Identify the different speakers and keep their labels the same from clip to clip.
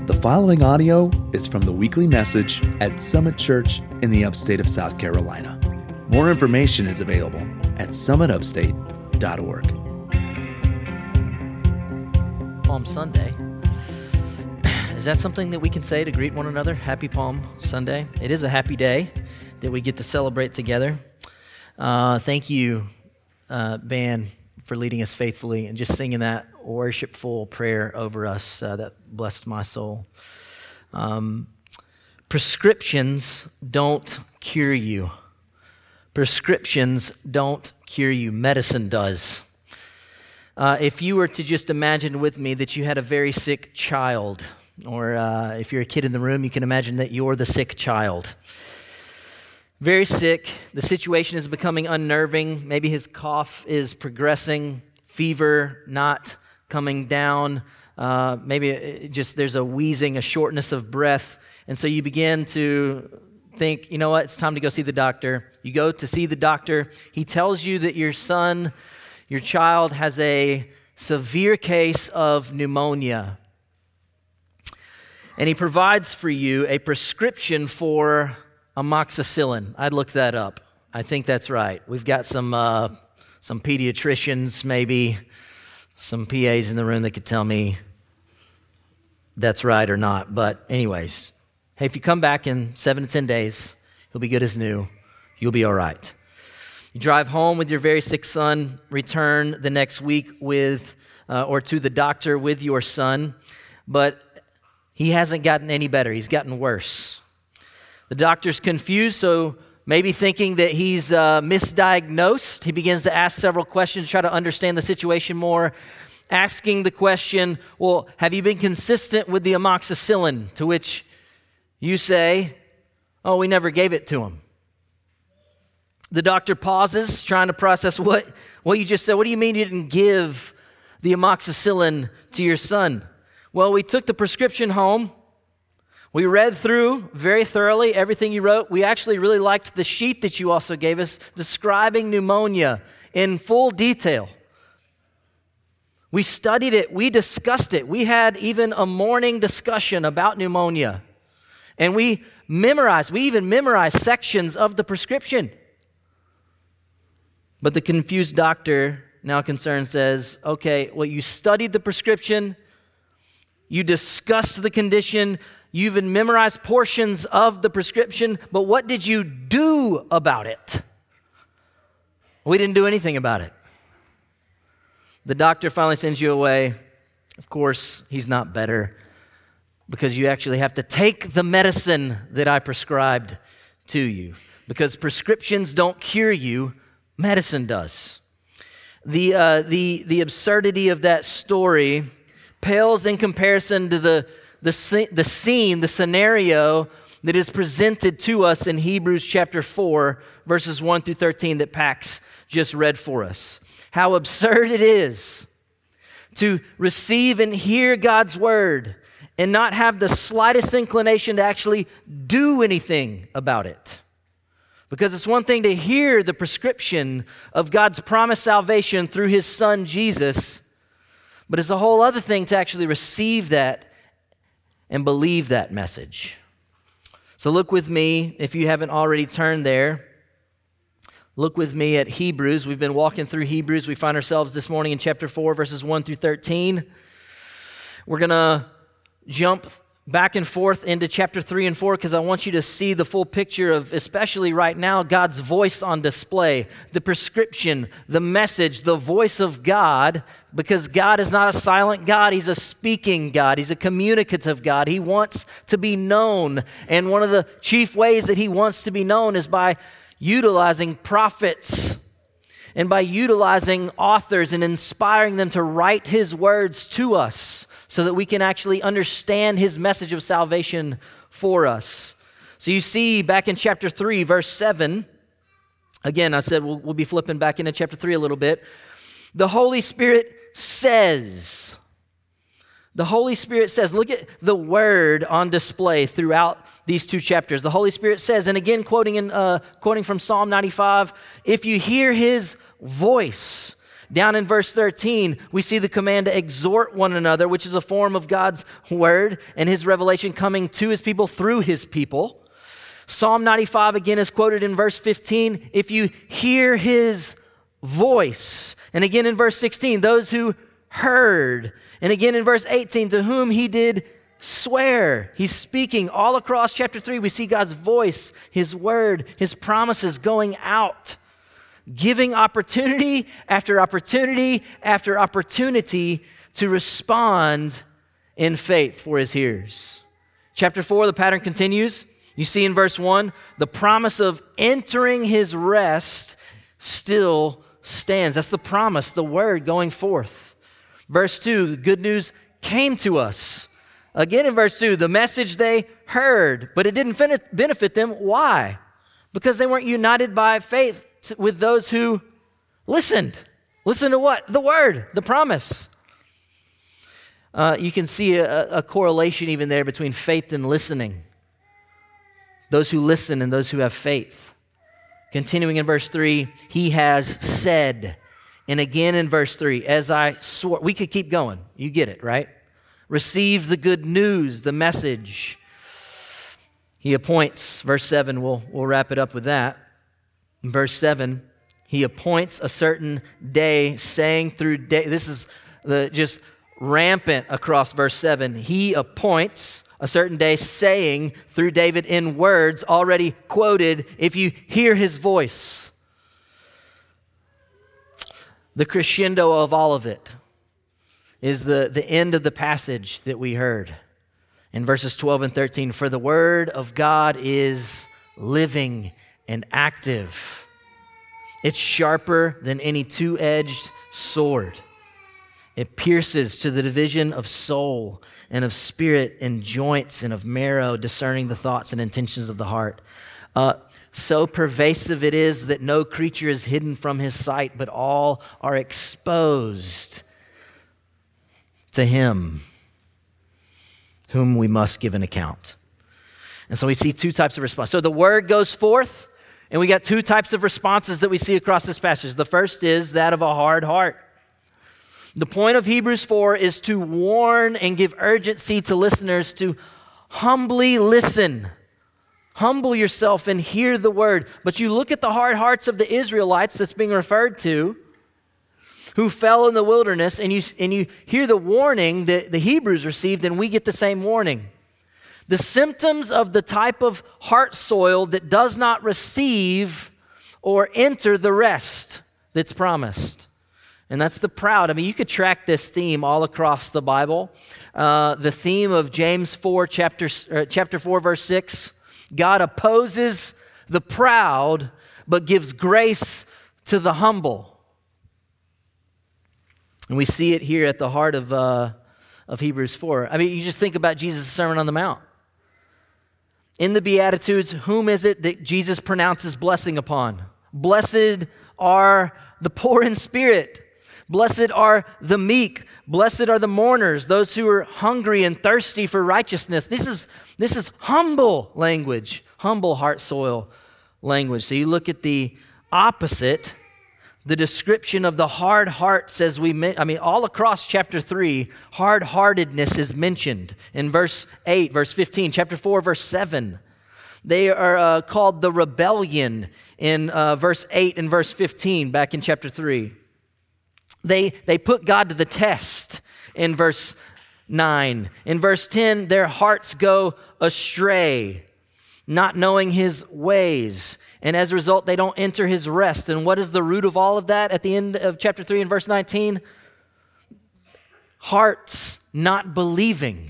Speaker 1: The following audio is from the weekly message at Summit Church in the upstate of South Carolina. More information is available at summitupstate.org.
Speaker 2: Palm Sunday. Is that something that we can say to greet one another? Happy Palm Sunday. It is a happy day that we get to celebrate together. Thank you, band, for leading us faithfully and just singing that worshipful prayer over us that blessed my soul. Prescriptions don't cure you. Prescriptions don't cure you. Medicine does. If you were to just imagine with me that you had a very sick child, or if you're a kid in the room, you can imagine that you're the sick child. Very sick, the situation is becoming unnerving, maybe his cough is progressing, fever not coming down, maybe just there's a wheezing, a shortness of breath, and so you begin to think, you know what, it's time to go see the doctor. You go to see the doctor, he tells you that your child has a severe case of pneumonia, and he provides for you a prescription for amoxicillin. I'd look that up. I think that's right. We've got some pediatricians, maybe some PAs in the room that could tell me that's right or not. But anyways, hey, if you come back in 7 to 10 days, he'll be good as new. You'll be all right. You drive home with your very sick son, return the next week or to the doctor with your son, but he hasn't gotten any better. He's gotten worse. The doctor's confused, so maybe thinking that he's misdiagnosed, he begins to ask several questions, try to understand the situation more, asking the question, well, have you been consistent with the amoxicillin? To which you say, oh, we never gave it to him. The doctor pauses, trying to process what you just said. What do you mean you didn't give the amoxicillin to your son? Well, we took the prescription home. We read through very thoroughly everything you wrote. We actually really liked the sheet that you also gave us describing pneumonia in full detail. We studied it. We discussed it. We had even a morning discussion about pneumonia. And we even memorized sections of the prescription. But the confused doctor, now concerned, says, okay, well, you studied the prescription. You discussed the condition. You even memorized portions of the prescription, but what did you do about it? We didn't do anything about it. The doctor finally sends you away. Of course, he's not better because you actually have to take the medicine that I prescribed to you. Because prescriptions don't cure you, medicine does. The absurdity of that story pales in comparison to the scenario that is presented to us in Hebrews chapter 4, verses 1 through 13 that Pax just read for us. How absurd it is to receive and hear God's word and not have the slightest inclination to actually do anything about it. Because it's one thing to hear the prescription of God's promised salvation through his son Jesus, but it's a whole other thing to actually receive that and believe that message. So look with me, if you haven't already turned there, look with me at Hebrews. We've been walking through Hebrews. We find ourselves this morning in chapter 4, verses 1 through 13. We're going to jump back and forth into chapter 3 and 4 because I want you to see the full picture of, especially right now, God's voice on display, the prescription, the message, the voice of God, because God is not a silent God, he's a speaking God, he's a communicative God. He wants to be known, and one of the chief ways that he wants to be known is by utilizing prophets and by utilizing authors and inspiring them to write his words to us, so that we can actually understand his message of salvation for us. So you see back in chapter 3, verse 7, again, I said we'll be flipping back into chapter 3 a little bit. The Holy Spirit says, look at the word on display throughout these two chapters. The Holy Spirit says, and again, quoting from Psalm 95, if you hear his voice, Down in verse 13, we see the command to exhort one another, which is a form of God's word and his revelation coming to his people through his people. Psalm 95 again is quoted in verse 15, if you hear his voice. And again in verse 16, those who heard. And again in verse 18, to whom he did swear. He's speaking all across chapter 3. We see God's voice, his word, his promises going out, giving opportunity after opportunity after opportunity to respond in faith for his hearers. Chapter 4, the pattern continues. You see in verse 1, the promise of entering his rest still stands. That's the promise, the word going forth. Verse 2, the good news came to us. Again in verse 2, the message they heard, but it didn't benefit them. Why? Because they weren't united by faith with those who listened. Listen to what? The word, the promise. You can see a correlation even there between faith and listening. Those who listen and those who have faith. Continuing in verse 3, he has said. And again in verse 3, as I swore. We could keep going. You get it, right? Receive the good news, the message. He appoints, verse 7, we'll wrap it up with that. In verse 7, he appoints a certain day, saying through day. This is just rampant across verse 7. He appoints a certain day, saying through David in words already quoted, if you hear his voice. The crescendo of all of it is the end of the passage that we heard in verses 12 and 13. For the word of God is living and active. It's sharper than any two-edged sword. It pierces to the division of soul and of spirit and joints and of marrow, discerning the thoughts and intentions of the heart. So pervasive it is that no creature is hidden from his sight, but all are exposed to him whom we must give an account. And so we see two types of response. So the word goes forth, and we got two types of responses that we see across this passage. The first is that of a hard heart. The point of Hebrews 4 is to warn and give urgency to listeners to humbly listen. Humble yourself and hear the word. But you look at the hard hearts of the Israelites that's being referred to, who fell in the wilderness, and you hear the warning that the Hebrews received, and we get the same warning. The symptoms of the type of heart soil that does not receive or enter the rest that's promised. And that's the proud. I mean, you could track this theme all across the Bible. The theme of James 4, chapter 4, verse 6. God opposes the proud, but gives grace to the humble. And we see it here at the heart of Hebrews 4. I mean, you just think about Jesus' Sermon on the Mount. In the Beatitudes, whom is it that Jesus pronounces blessing upon? Blessed are the poor in spirit. Blessed are the meek. Blessed are the mourners, those who are hungry and thirsty for righteousness. This is humble language, humble heart soil language. So you look at the opposite, the description of the hard hearts all across chapter 3, hard-heartedness is mentioned in verse 8, verse 15, chapter 4, verse 7. They are called the rebellion in verse 8 and verse 15 back in chapter 3. They put God to the test in verse 9. In verse 10, their hearts go astray, not knowing his ways. And as a result, they don't enter his rest. And what is the root of all of that at the end of chapter 3 and verse 19? Hearts not believing.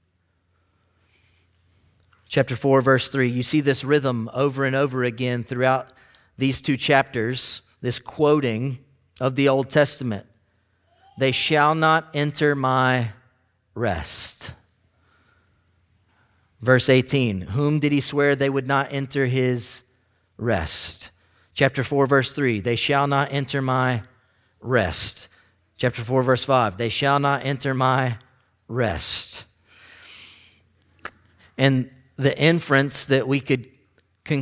Speaker 2: Chapter 4, verse 3, you see this rhythm over and over again throughout these two chapters, this quoting of the Old Testament. They shall not enter my rest. Verse 18, whom did he swear they would not enter his rest? Chapter 4, verse 3, they shall not enter my rest. Chapter 4, verse 5, they shall not enter my rest. And the inference that we could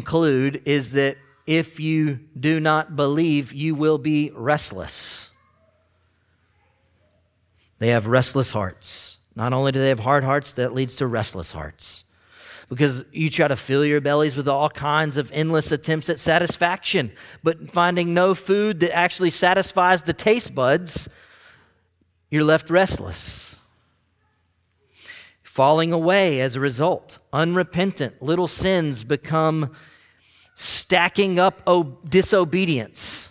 Speaker 2: conclude is that if you do not believe, you will be restless. They have restless hearts. Not only do they have hard hearts, that leads to restless hearts. Because you try to fill your bellies with all kinds of endless attempts at satisfaction, but finding no food that actually satisfies the taste buds, you're left restless. Falling away as a result. Unrepentant little sins become stacking up disobedience.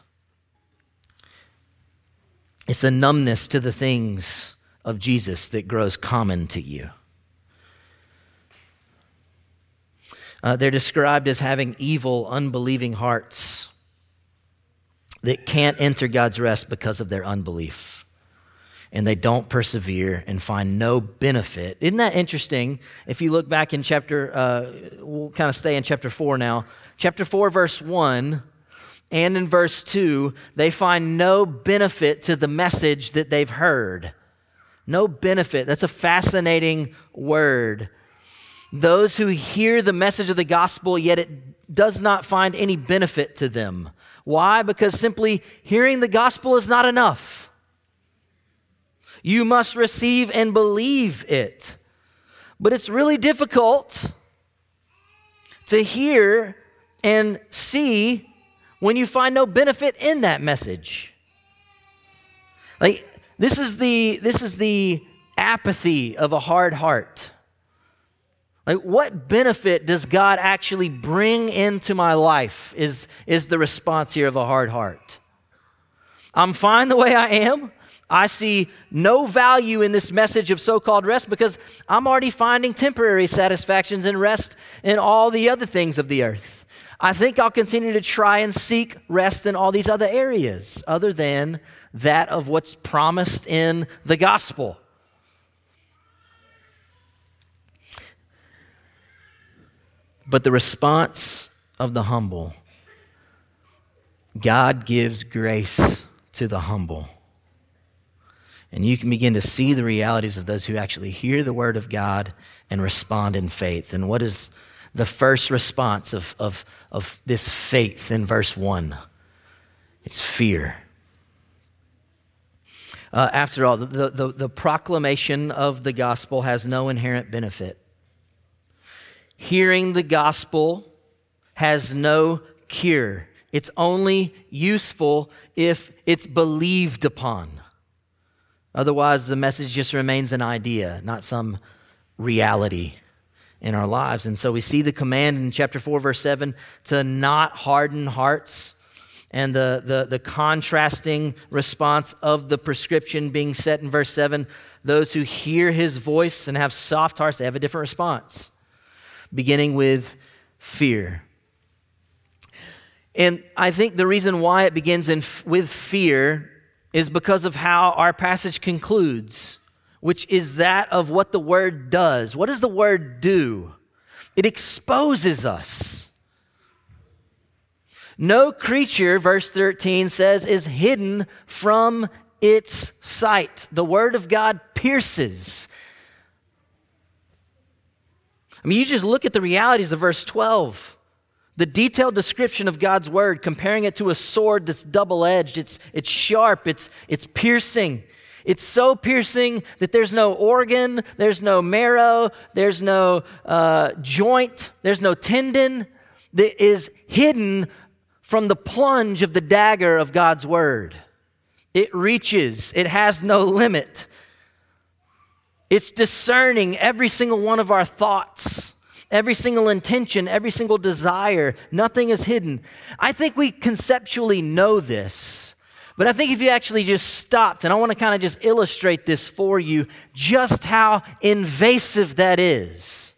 Speaker 2: It's a numbness to the things of Jesus that grows common to you. They're described as having evil, unbelieving hearts that can't enter God's rest because of their unbelief. And they don't persevere and find no benefit. Isn't that interesting? If you look back in we'll kind of stay in chapter 4 now. Chapter 4, verse 1 and in verse 2, they find no benefit to the message that they've heard. No benefit. That's a fascinating word. Those who hear the message of the gospel, yet it does not find any benefit to them. Why? Because simply hearing the gospel is not enough. You must receive and believe it. But it's really difficult to hear and see when you find no benefit in that message. Like this is the apathy of a hard heart. Like, what benefit does God actually bring into my life is the response here of a hard heart. I'm fine the way I am. I see no value in this message of so-called rest because I'm already finding temporary satisfactions and rest in all the other things of the earth. I think I'll continue to try and seek rest in all these other areas other than that of what's promised in the gospel. But the response of the humble, God gives grace to the humble. And you can begin to see the realities of those who actually hear the word of God and respond in faith. And what is the first response of this faith in verse 1? It's fear. After all, the proclamation of the gospel has no inherent benefit. Hearing the gospel has no cure. It's only useful if it's believed upon. Otherwise, the message just remains an idea, not some reality in our lives. And so we see the command in chapter 4, verse 7, to not harden hearts, and the contrasting response of the prescription being set in verse 7. Those who hear his voice and have soft hearts, they have a different response, beginning with fear. And I think the reason why it begins with fear is because of how our passage concludes, which is that of what the word does. What does the word do? It exposes us. No creature, verse 13 says, is hidden from its sight. The word of God pierces. I mean, you just look at the realities of verse 12. The detailed description of God's word, comparing it to a sword that's double-edged. It's sharp, it's piercing. It's so piercing that there's no organ, there's no marrow, there's no joint, there's no tendon that is hidden from the plunge of the dagger of God's word. It reaches, it has no limit. It's discerning every single one of our thoughts, every single intention, every single desire. Nothing is hidden. I think we conceptually know this, but I think if you actually just stopped, and I want to kind of just illustrate this for you, just how invasive that is.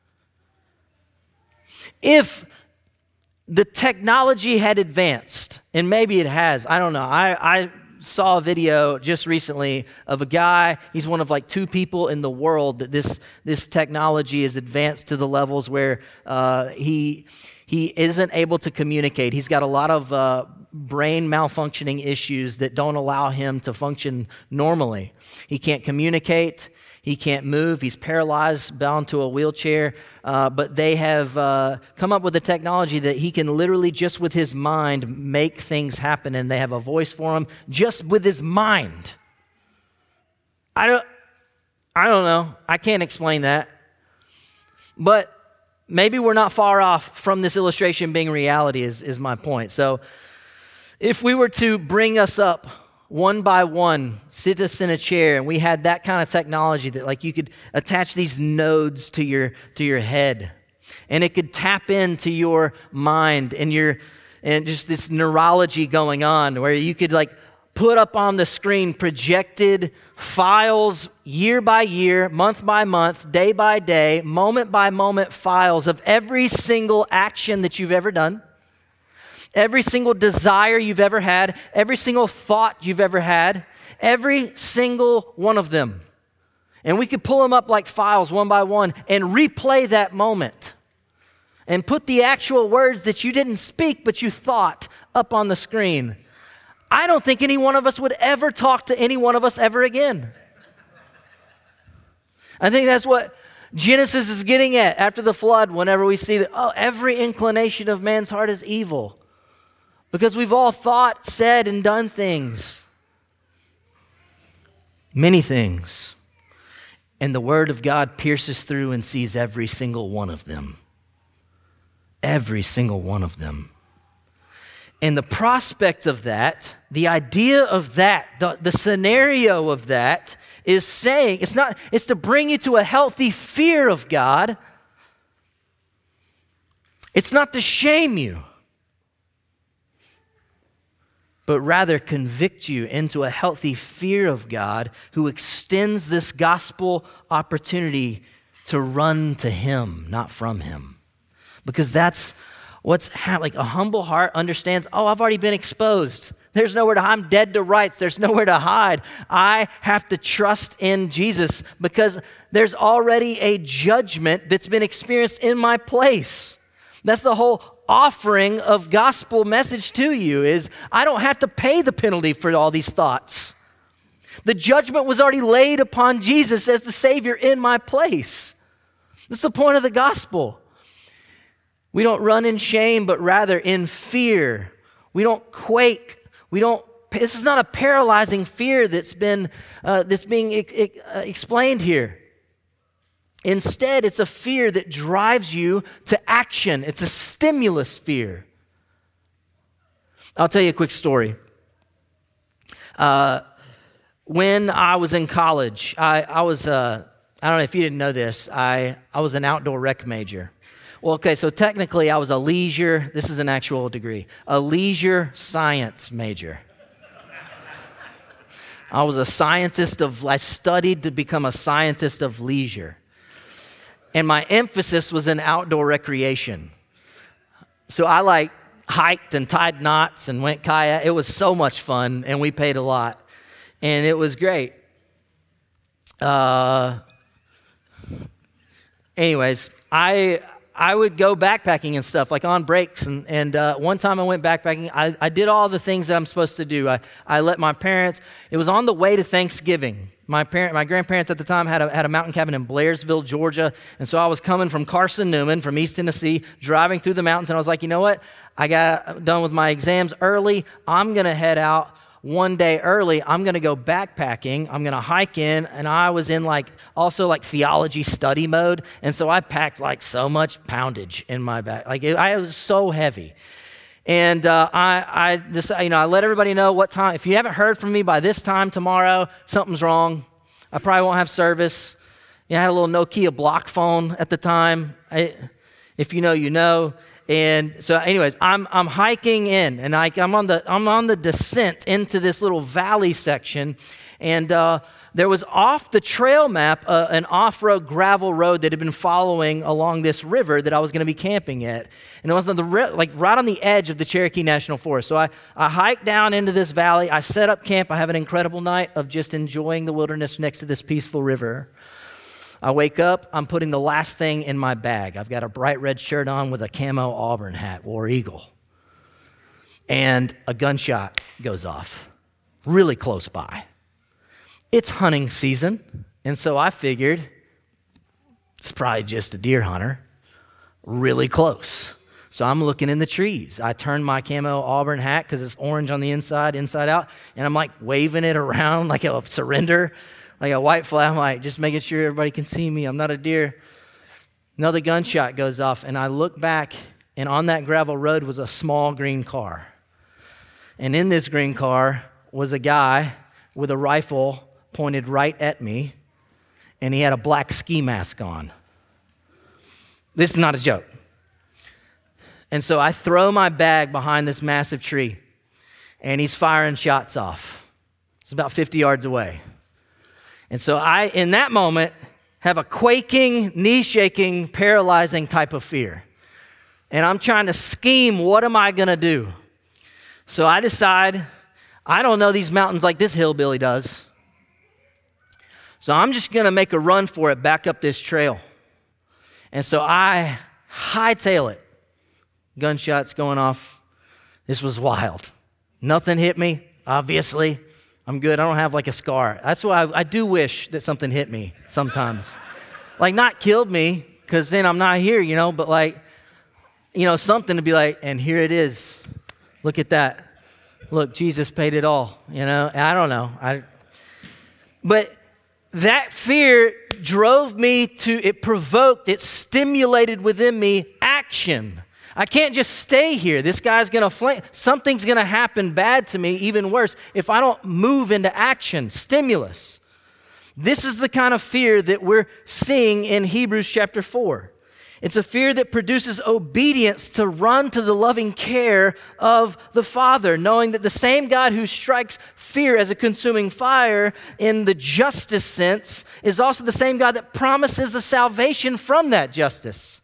Speaker 2: If the technology had advanced, and maybe it has, I don't know. I saw a video just recently of a guy, he's one of like 2 people in the world that this technology is advanced to the levels where he isn't able to communicate. He's got a lot of brain malfunctioning issues that don't allow him to function normally. He can't communicate. He can't move. He's paralyzed, bound to a wheelchair. But they have come up with a technology that he can literally just with his mind make things happen. And they have a voice for him just with his mind. I don't know. I can't explain that. But maybe we're not far off from this illustration being reality is my point. So if we were to bring us up one by one, sit us in a chair, and we had that kind of technology that like you could attach these nodes to your head, and it could tap into your mind and just this neurology going on where you could like put up on the screen projected files year by year, month by month, day by day, moment by moment files of every single action that you've ever done, every single desire you've ever had, every single thought you've ever had, every single one of them. And we could pull them up like files one by one and replay that moment and put the actual words that you didn't speak but you thought up on the screen. I don't think any one of us would ever talk to any one of us ever again. I think that's what Genesis is getting at after the flood whenever we see that, every inclination of man's heart is evil. Because we've all thought, said, and done things. Many things. And the Word of God pierces through and sees every single one of them. Every single one of them. And the prospect of that, the idea of that, the scenario of that is saying, it's to bring you to a healthy fear of God. It's not to shame you, but rather convict you into a healthy fear of God who extends this gospel opportunity to run to Him, not from Him. Because that's what's like a humble heart understands, I've already been exposed. There's nowhere to hide. I'm dead to rights. There's nowhere to hide. I have to trust in Jesus because there's already a judgment that's been experienced in my place. That's the whole offering of gospel message to you is I don't have to pay the penalty for all these thoughts. The judgment was already laid upon Jesus as the Savior in my place. That's the point of the gospel. We don't run in shame, but rather in fear. We don't quake. This is not a paralyzing fear that's being explained here. Instead, it's a fear that drives you to action. It's a stimulus fear. I'll tell you a quick story. When I was in college, I was, I don't know if you didn't know this, I was an outdoor rec major. Well, okay, so technically I was this is an actual degree, a leisure science major. I studied to become a scientist of leisure. And my emphasis was in outdoor recreation. So I hiked and tied knots and went kayak. It was so much fun, and we paid a lot. And it was great. Anyways, I would go backpacking and stuff, like on breaks. And one time I went backpacking. I did all the things that I'm supposed to do. I let my parents, it was on the way to Thanksgiving. My grandparents at the time had a mountain cabin in Blairsville, Georgia. And so I was coming from Carson Newman, from East Tennessee, driving through the mountains. And I was like, you know what? I got done with my exams early. I'm going to head out one day early. I'm going to go backpacking. I'm going to hike in. And I was in also theology study mode. And so I packed so much poundage in my back. I was so heavy. And I decided, I let everybody know what time. If you haven't heard from me by this time tomorrow, something's wrong. I probably won't have service. I had a little Nokia block phone at the time. If you know, you know. And so, anyways, I'm hiking in, and I'm on the descent into this little valley section, and there was off the trail map an off-road gravel road that had been following along this river that I was going to be camping at, and it was right on the edge of the Cherokee National Forest. So I hiked down into this valley. I set up camp. I have an incredible night of just enjoying the wilderness next to this peaceful river. I wake up, I'm putting the last thing in my bag. I've got a bright red shirt on with a camo Auburn hat, War Eagle. And a gunshot goes off really close by. It's hunting season, and so I figured it's probably just a deer hunter really close. So I'm looking in the trees. I turn my camo Auburn hat because it's orange on the inside out, and I'm waving it around like a surrender. like a white flag. I'm like, just making sure everybody can see me. I'm not a deer. Another gunshot goes off, and I look back, and on that gravel road was a small green car. And in this green car was a guy with a rifle pointed right at me, and he had a black ski mask on. This is not a joke. And so I throw my bag behind this massive tree, and he's firing shots off. It's about 50 yards away. And so I, in that moment, have a quaking, knee-shaking, paralyzing type of fear. And I'm trying to scheme, what am I going to do? So I decide, I don't know these mountains like this hillbilly does. So I'm just going to make a run for it back up this trail. And so I hightail it. Gunshots going off. This was wild. Nothing hit me, obviously. I'm good. I don't have like a scar. That's why I do wish that something hit me sometimes. Like not killed me, because then I'm not here, but like, something to be like, and here it is. Look at that. Look, Jesus paid it all, I don't know. But that fear drove me it stimulated within me action. I can't just stay here. This guy's going to flame. Something's going to happen bad to me, even worse, if I don't move into action, stimulus. This is the kind of fear that we're seeing in Hebrews chapter 4. It's a fear that produces obedience to run to the loving care of the Father, knowing that the same God who strikes fear as a consuming fire in the justice sense is also the same God that promises a salvation from that justice.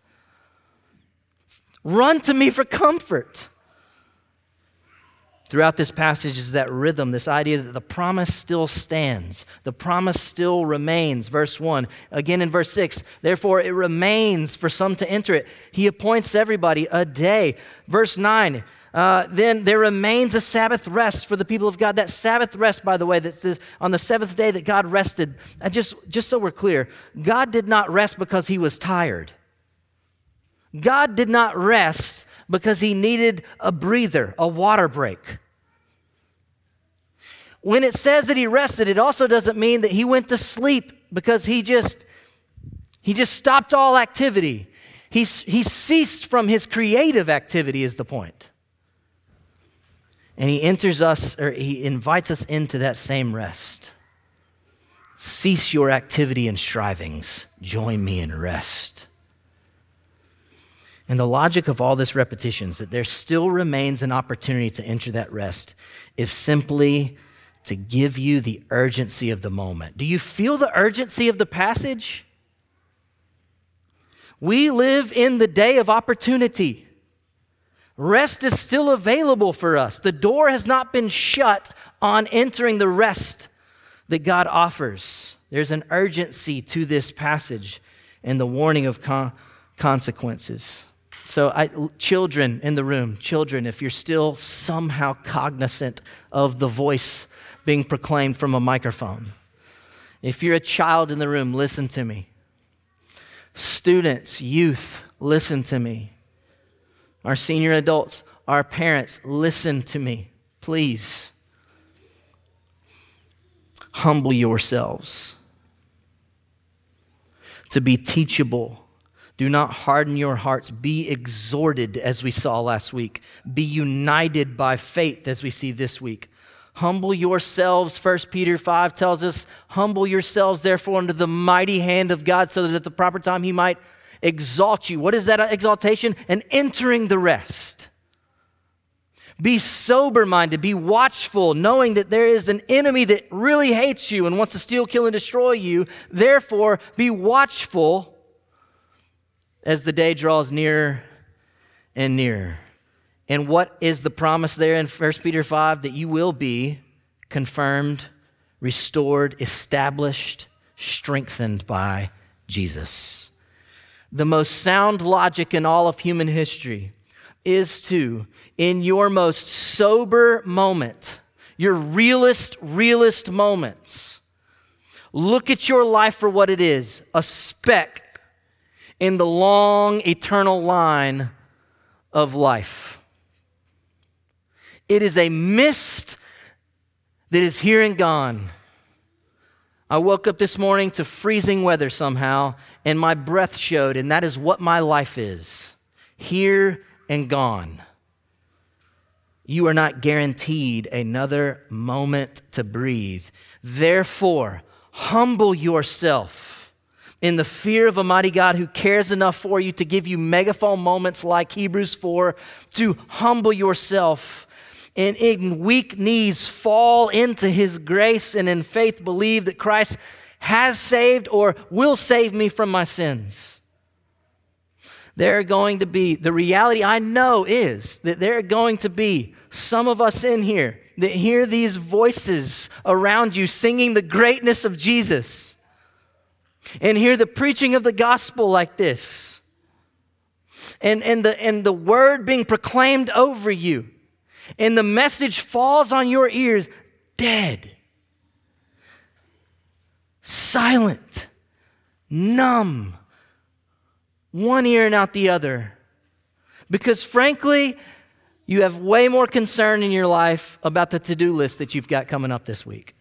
Speaker 2: Run to me for comfort. Throughout this passage is that rhythm, this idea that the promise still stands. The promise still remains. Verse 1. Again in verse 6. Therefore it remains for some to enter it. He appoints everybody a day. Verse 9. Then there remains a Sabbath rest for the people of God. That Sabbath rest, by the way, that says on the seventh day that God rested. Just so we're clear, God did not rest because he was tired. God did not rest because he needed a breather, a water break. When it says that he rested, it also doesn't mean that he went to sleep because he just stopped all activity. He ceased from his creative activity is the point. And he he invites us into that same rest. Cease your activity and strivings. Join me in rest. And the logic of all this repetition is that there still remains an opportunity to enter that rest is simply to give you the urgency of the moment. Do you feel the urgency of the passage? We live in the day of opportunity. Rest is still available for us. The door has not been shut on entering the rest that God offers. There's an urgency to this passage and the warning of consequences. So children in the room, if you're still somehow cognizant of the voice being proclaimed from a microphone, if you're a child in the room, listen to me. Students, youth, listen to me. Our senior adults, our parents, listen to me, please. Humble yourselves to be teachable. Do not harden your hearts. Be exhorted, as we saw last week. Be united by faith, as we see this week. Humble yourselves, 1 Peter 5 tells us, humble yourselves, therefore, under the mighty hand of God, so that at the proper time he might exalt you. What is that exaltation? An entering the rest. Be sober-minded, be watchful, knowing that there is an enemy that really hates you and wants to steal, kill, and destroy you. Therefore, be watchful as the day draws nearer and nearer. And what is the promise there in 1 Peter 5? That you will be confirmed, restored, established, strengthened by Jesus. The most sound logic in all of human history is to, in your most sober moment, your realist moments, look at your life for what it is, a speck in the long, eternal line of life. It is a mist that is here and gone. I woke up this morning to freezing weather somehow, and my breath showed, and that is what my life is, here and gone. You are not guaranteed another moment to breathe. Therefore, humble yourself in the fear of a mighty God who cares enough for you to give you megaphone moments like Hebrews 4, to humble yourself and in weak knees fall into his grace and in faith believe that Christ has saved or will save me from my sins. There are going to be, the reality I know is that there are going to be some of us in here that hear these voices around you singing the greatness of Jesus and hear the preaching of the gospel like this and the word being proclaimed over you. And the message falls on your ears dead, silent, numb, one ear and out the other. Because frankly, you have way more concern in your life about the to-do list that you've got coming up this week.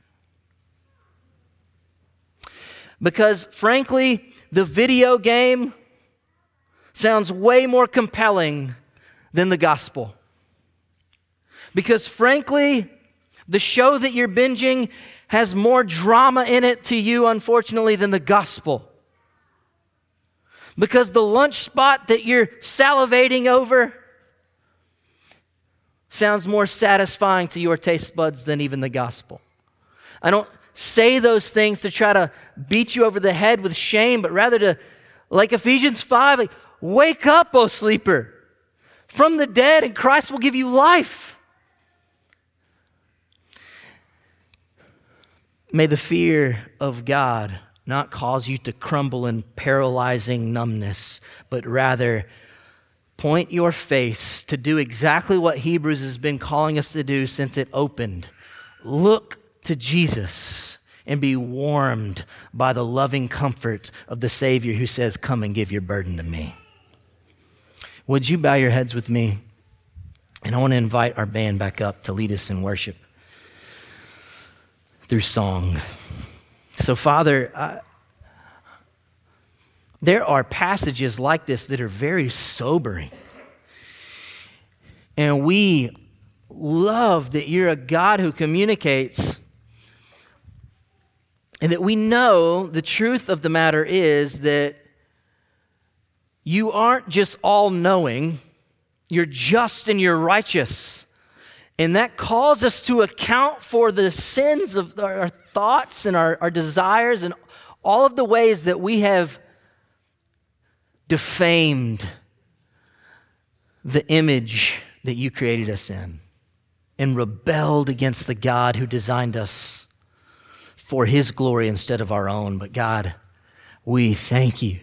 Speaker 2: Because frankly, the video game sounds way more compelling than the gospel. Because frankly, the show that you're binging has more drama in it to you, unfortunately, than the gospel. Because the lunch spot that you're salivating over sounds more satisfying to your taste buds than even the gospel. I don't say those things to try to beat you over the head with shame, but rather to, like Ephesians 5, like, wake up, O sleeper, from the dead, and Christ will give you life. May the fear of God not cause you to crumble in paralyzing numbness, but rather point your face to do exactly what Hebrews has been calling us to do since it opened. Look to Jesus and be warmed by the loving comfort of the Savior who says, "Come and give your burden to me." Would you bow your heads with me? And I want to invite our band back up to lead us in worship through song. So, Father, there are passages like this that are very sobering. And we love that you're a God who communicates, and that we know the truth of the matter is that you aren't just all-knowing, you're just and you're righteous. And that calls us to account for the sins of our thoughts and our desires and all of the ways that we have defamed the image that you created us in and rebelled against the God who designed us for his glory instead of our own. But God, we thank you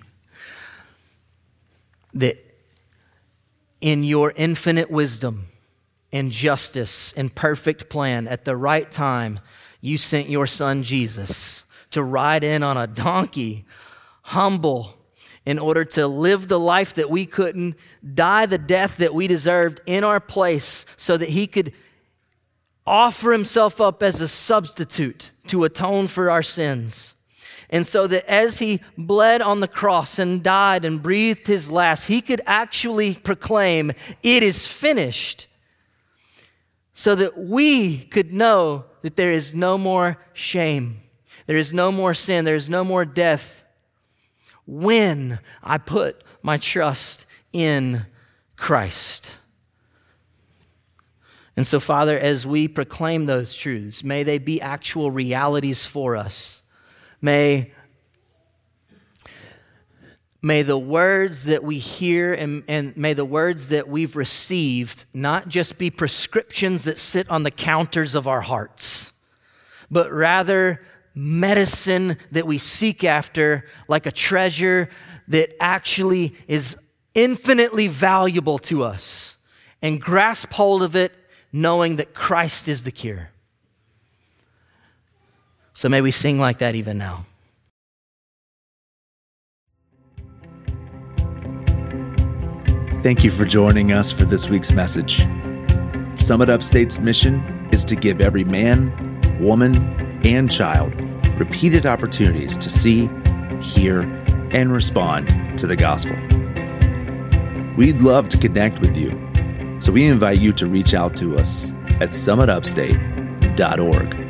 Speaker 2: that in your infinite wisdom and justice and perfect plan, at the right time, you sent your son Jesus to ride in on a donkey, humble, in order to live the life that we couldn't, die the death that we deserved in our place, so that he could offer himself up as a substitute to atone for our sins. And so that as he bled on the cross and died and breathed his last, he could actually proclaim, "It is finished," so that we could know that there is no more shame, there is no more sin, there is no more death when I put my trust in Christ. And so, Father, as we proclaim those truths, may they be actual realities for us. May the words that we hear and may the words that we've received not just be prescriptions that sit on the counters of our hearts, but rather medicine that we seek after like a treasure that actually is infinitely valuable to us, and grasp hold of it knowing that Christ is the cure. So may we sing like that even now.
Speaker 1: Thank you for joining us for this week's message. Summit Upstate's mission is to give every man, woman, and child repeated opportunities to see, hear, and respond to the gospel. We'd love to connect with you, so we invite you to reach out to us at summitupstate.org.